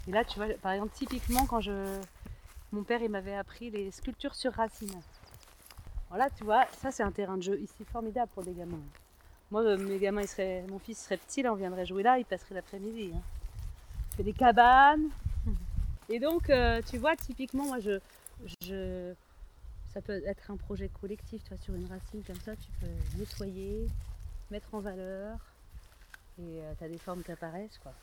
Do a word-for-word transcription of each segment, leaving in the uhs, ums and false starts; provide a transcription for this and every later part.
Et là, tu vois, par exemple, typiquement, quand je... mon père il m'avait appris les sculptures sur racines. Alors là, tu vois, ça c'est un terrain de jeu ici formidable pour des gamins. Moi, euh, mes gamins, ils seraient... mon fils serait petit, là, on viendrait jouer là, il passerait l'après-midi. Hein. Il fait des cabanes. Et donc, euh, tu vois, typiquement, moi, je, je, ça peut être un projet collectif. Tu vois, sur une racine comme ça, tu peux nettoyer, mettre en valeur, et euh, tu as des formes qui apparaissent, quoi.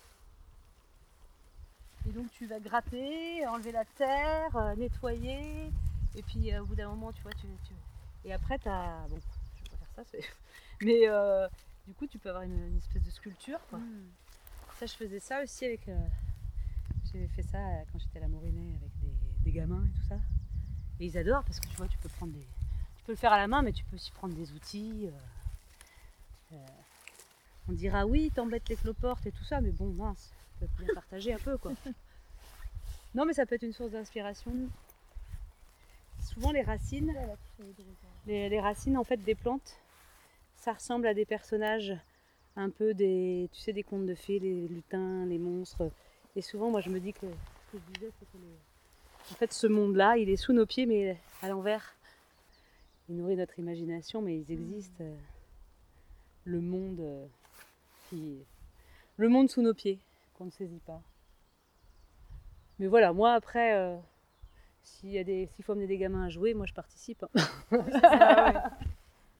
Et donc, tu vas gratter, enlever la terre, euh, nettoyer, et puis euh, au bout d'un moment, tu vois, tu, tu... et après, tu as... Bon, je vais pas faire ça, c'est... mais euh, du coup, tu peux avoir une, une espèce de sculpture, quoi. Mm. Ça, je faisais ça aussi avec... Euh... J'ai fait ça quand j'étais à la Mourinée avec des, des gamins et tout ça. Et ils adorent parce que tu vois, tu peux prendre des... Tu peux le faire à la main, mais tu peux aussi prendre des outils. Euh, euh, on dira oui, t'embêtes les cloportes et tout ça, mais bon, mince, tu peux bien partager un peu, quoi. Non, mais ça peut être une source d'inspiration. Souvent, les racines, les, les racines en fait des plantes, ça ressemble à des personnages un peu des, tu sais, des contes de fées, les lutins, les monstres. Et souvent, moi, je me dis que ce que je disais, c'est que les... en fait, ce monde-là, il est sous nos pieds, mais à l'envers. Il nourrit notre imagination, mais ils existent. Euh, le monde, euh, qui... le monde sous nos pieds, qu'on ne saisit pas. Mais voilà, moi après, euh, s'il y a des, s'il faut amener des gamins à jouer, moi je participe. Hein. Oui, c'est ça, ouais.